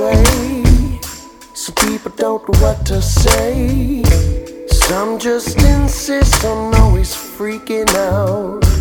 way. Some people don't know what to say. Some just insist on always freaking out.